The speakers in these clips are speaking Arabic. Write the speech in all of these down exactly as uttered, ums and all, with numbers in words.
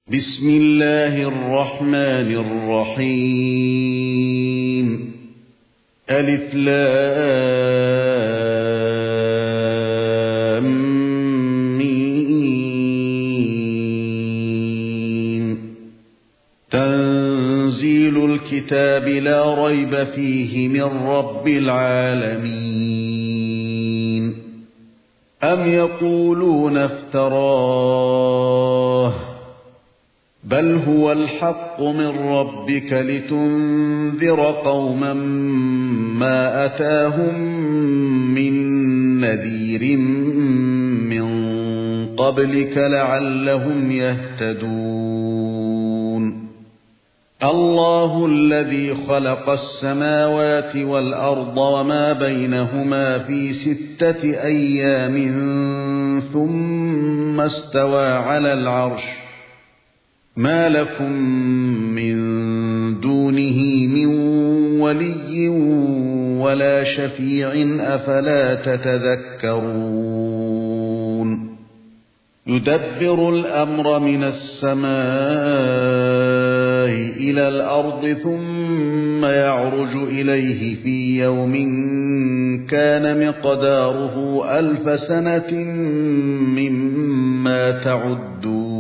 بسم الله الرحمن الرحيم ألف لام ميم تنزيل الكتاب لا ريب فيه من رب العالمين أم يقولون افتراه بل هو الحق من ربك لتنذر قوما ما أتاهم من نذير من قبلك لعلهم يهتدون الله الذي خلق السماوات والأرض وما بينهما في ستة أيام ثم استوى على العرش ما لكم من دونه من ولي ولا شفيع أفلا تتذكرون يدبر الأمر من السماء إلى الأرض ثم يعرج إليه في يوم كان مقداره ألف سنة مما تعدون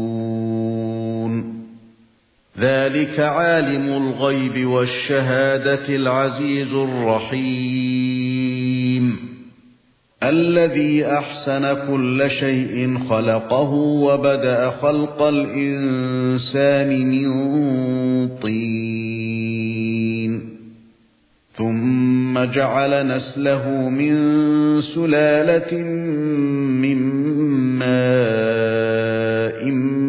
ذلك عالم الغيب والشهادة العزيز الرحيم الذي أحسن كل شيء خلقه وبدأ خلق الإنسان من طين ثم جعل نسله من سلالة من ماء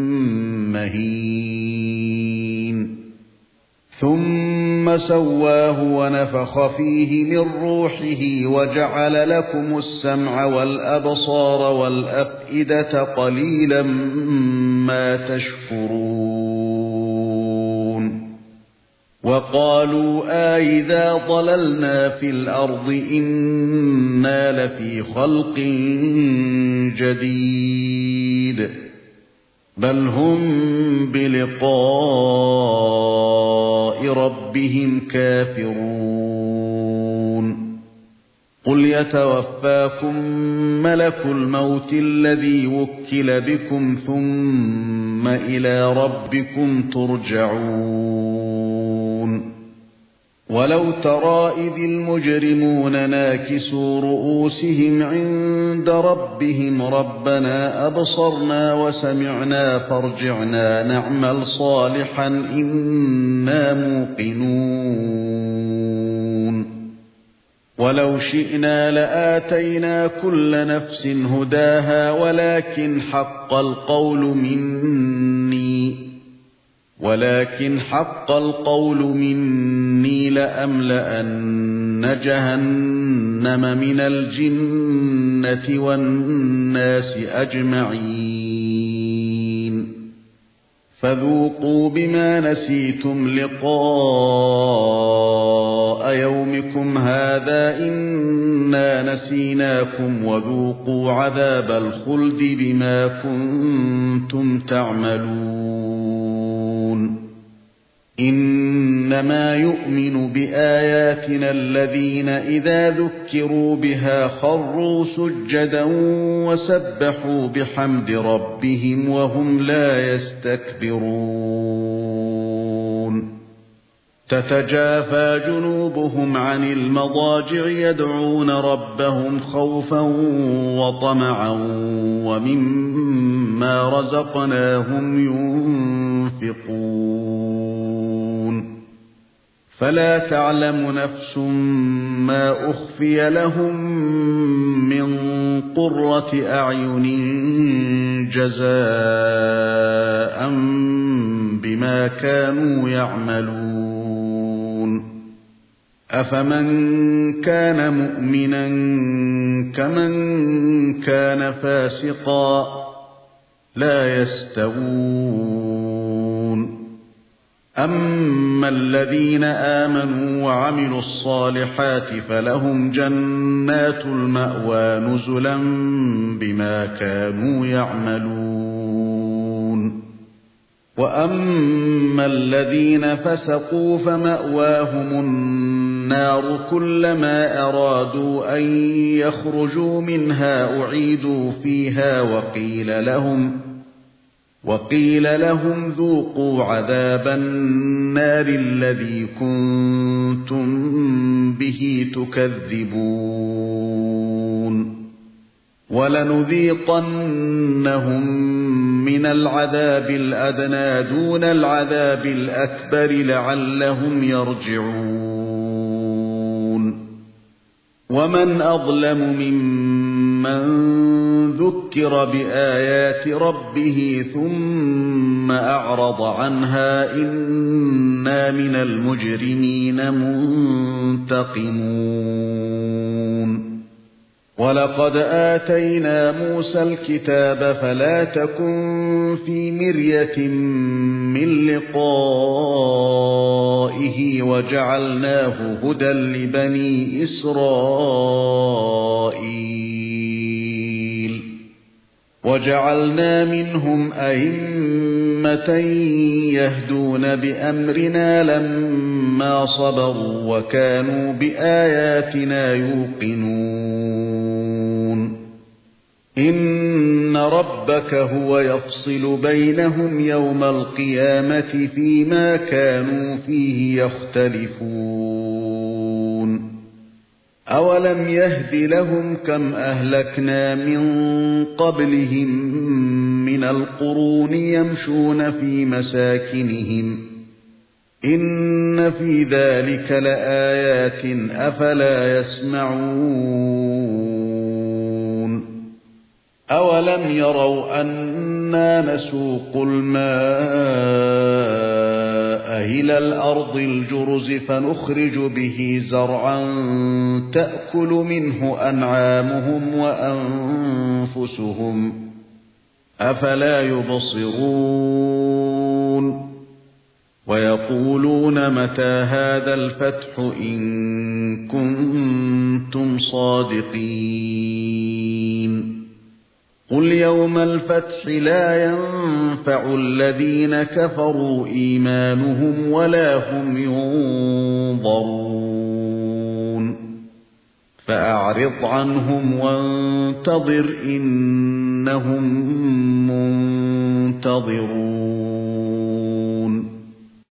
مهين ثم سواه ونفخ فيه من روحه وجعل لكم السمع والأبصار والأفئدة قليلا ما تشكرون وقالوا أإذا ضللنا في الأرض إنا لفي خلق جديد بل هم بلقاء ربهم كافرون قل يتوفاكم ملك الموت الذي وكل بكم ثم إلى ربكم ترجعون ولو ترى إذ المجرمون ناكسوا رؤوسهم عند ربهم ربنا أبصرنا وسمعنا فارجعنا نعمل صالحا إنا موقنون ولو شئنا لآتينا كل نفس هداها ولكن حق القول مني ولكن حق القول مني لأملأن جهنم من الجنة والناس أجمعين فذوقوا بما نسيتم لقاء يومكم هذا إنا نسيناكم وذوقوا عذاب الخلد بما كنتم تعملون إنما يؤمن بآياتنا الذين إذا ذكروا بها خروا سجدا وسبحوا بحمد ربهم وهم لا يستكبرون تتجافى جنوبهم عن المضاجع يدعون ربهم خوفا وطمعا ومما رزقناهم ينفقون فلا تعلم نفس ما أخفي لهم من قرة أعين جزاء بما كانوا يعملون أفمن كان مؤمنا كمن كان فاسقا لا يستوون أما الذين آمنوا وعملوا الصالحات فلهم جنات المأوى نزلا بما كانوا يعملون وَأَمَّا الَّذِينَ فَسَقُوا فَمَأْوَاهُمُ النَّارُ كُلَّمَا أَرَادُوا أَن يَخْرُجُوا مِنْهَا أُعِيدُوا فِيهَا وَقِيلَ لَهُمْ وَقِيلَ لَهُمْ ذُوقُوا عَذَابَ النَّارِ الَّذِي كُنتُم بِهِ تُكَذِّبُونَ وَلَنُذِيقَنَّهُم مِّنَ الْعَذَابِ الْأَدْنَىٰ دُونَ الْعَذَابِ الْأَكْبَرِ لَعَلَّهُمْ يَرْجِعُونَ وَمَنْ أَظْلَمُ مِمَّن ذُكِّرَ بِآيَاتِ رَبِّهِ ثُمَّ أَعْرَضَ عَنْهَا إِنَّا مِنَ الْمُجْرِمِينَ مُنتَقِمُونَ وَلَقَدْ آتَيْنَا مُوسَى الْكِتَابَ فَلَا تَكُن فِي مِرْيَةٍ مِّن لِّقَائِهِ وَجَعَلْنَاهُ هُدًى لِّبَنِي إِسْرَائِيلَ وَجَعَلْنَا مِنْهُمْ أَئِمَّةً يَهْدُونَ بِأَمْرِنَا لَمَّا صَبَرُوا وَكَانُوا بِآيَاتِنَا يُوقِنُونَ إِنَّ رَبَّكَ هُوَ يَفْصِلُ بَيْنَهُمْ يَوْمَ الْقِيَامَةِ فِيمَا كَانُوا فِيهِ يَخْتَلِفُونَ أَوَلَمْ يَهْدِ لَهُمْ كَمْ أَهْلَكْنَا مِنْ قَبْلِهِمْ مِنَ الْقُرُونِ يَمْشُونَ فِي مَسَاكِنِهِمْ إِنَّ فِي ذَلِكَ لَآيَاتٍ أَفَلَا يَسْمَعُونَ أَوَلَمْ يَرَوْا أَنَّا نَسُوقُ الْمَاءَ إِلَى الْأَرْضِ الْجُرُزِ فَنُخْرِجُ بِهِ زَرْعًا تَأْكُلُ مِنْهُ أَنْعَامُهُمْ وَأَنْفُسُهُمْ أَفَلَا يُبْصِرُونَ وَيَقُولُونَ مَتَى هَذَا الْفَتْحُ إِن كُنتُمْ صَادِقِينَ قُلْ يَوْمَ الْفَتْحِ لَا يَنفَعُ الَّذِينَ كَفَرُوا إِيمَانُهُمْ وَلَا هُمْ يُنظَرُونَ فَأَعْرِضْ عَنْهُمْ وَانتَظِرْ إِنَّهُمْ مُنتَظِرُونَ